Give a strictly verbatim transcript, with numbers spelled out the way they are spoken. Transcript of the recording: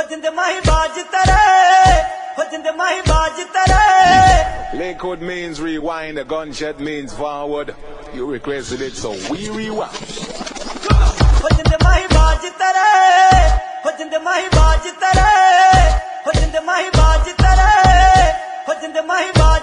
जिंदे माही बाज तेरे, हो जिंदे माही बाज तेरे. Lakewood means rewind, the gunshot means forward. You requested it, so we rewind. हो जिंदे माही बाज तेरे, हो जिंदे माही बाज तेरे, हो जिंदे माही बाज तेरे, हो जिंदे माही बाज